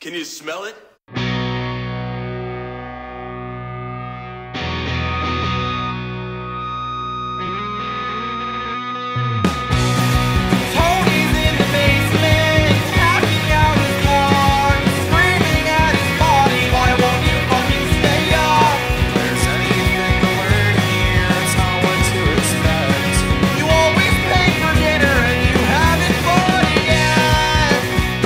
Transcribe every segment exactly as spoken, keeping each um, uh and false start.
Can you smell it? Tony's in the basement, hacking out his porn, screaming at his body, why won't you fucking stay up? There's anything to learn here, it's not what to expect. You always pay for dinner and you haven't bought it yet.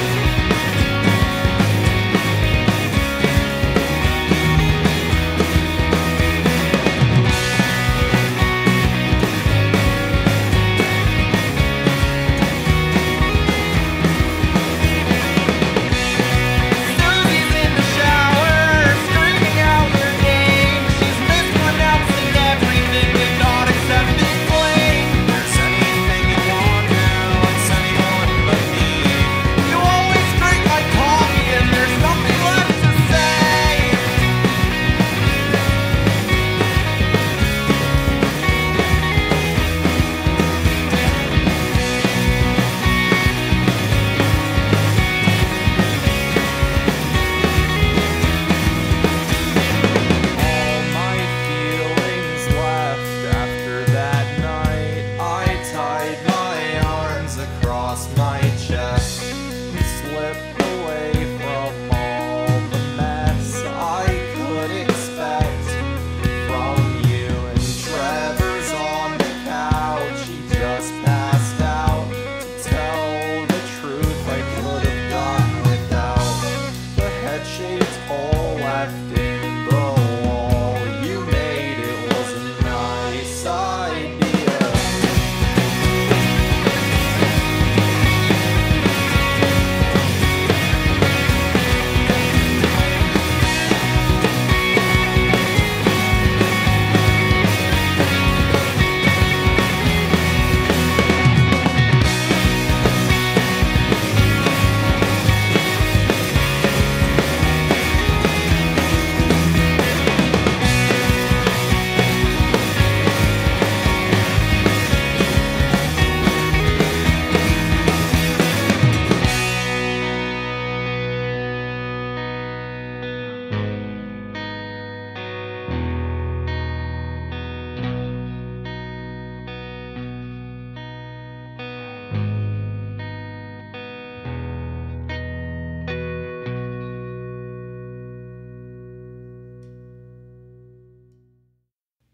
Susie's in the shower, screaming out your name. She's mispronouncing everything and not accepting blame. There's anything you want now, it's anyone but me. You always drink my coffee and there's nothing left to say. All my feelings left after that night. I tied my arms across my chest and slipped